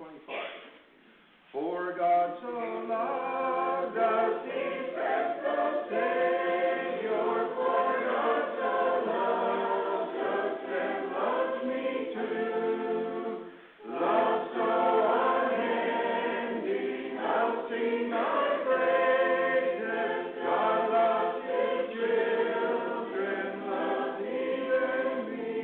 25. For God so loved us, he sent the Savior. For God so loved us and loves me too. Love so unending, I'll sing thy praises. God loves his children, loves even me.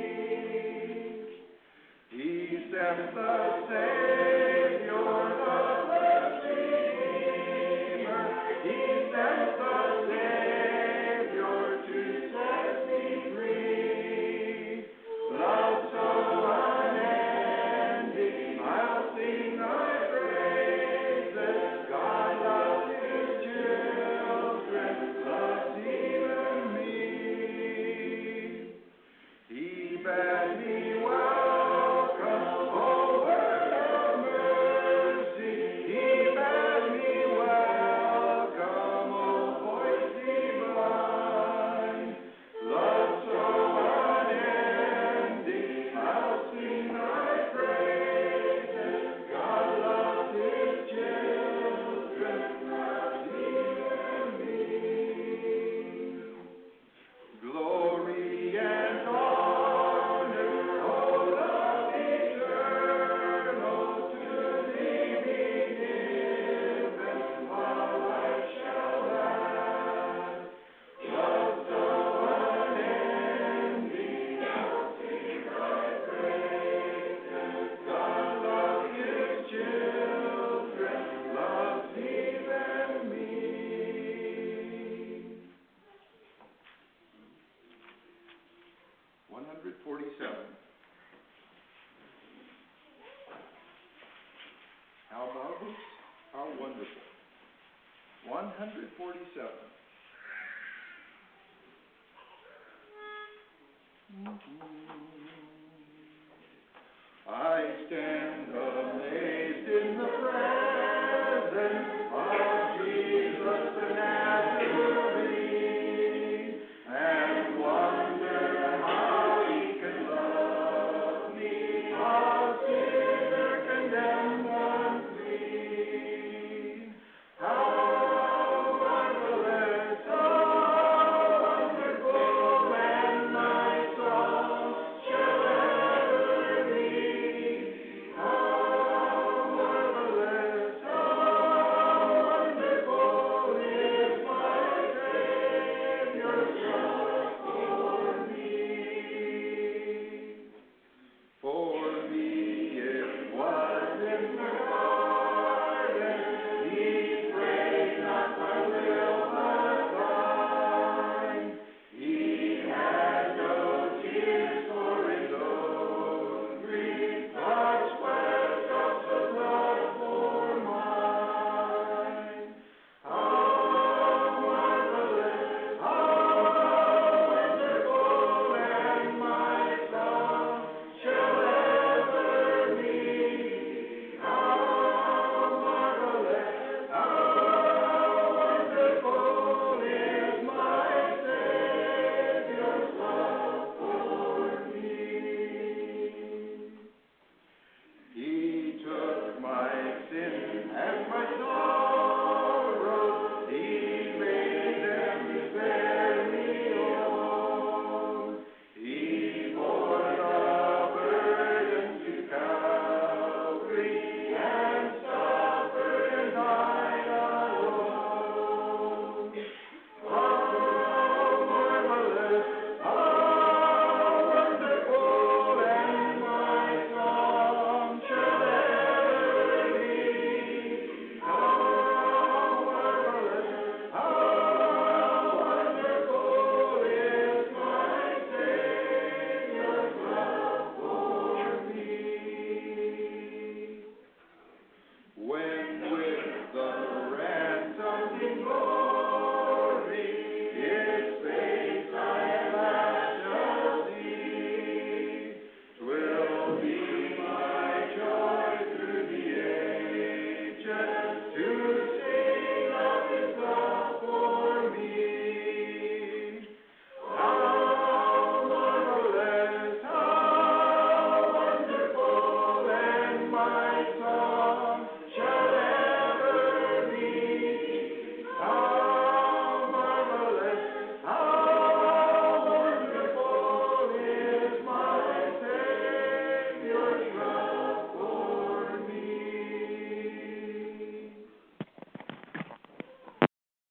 He sent the Savior, the blessed Redeemer. He sent the Savior to set me free. Love so unending, I'll sing thy praises. God loves his children, loves even me. He bade me welcome, oh word of mercy. He bade me welcome, oh voice divine. Love so unending, I'll sing thy praises. God loves his children, loves even me. Glory and honor, oh love eternal, to thee be given while life shall last. Love so unending, I'll sing thy praises. God loves his children, loves even me. 147. How marvelous, how wonderful. 147. I stand amazed in the presence of Jesus the Nazarene.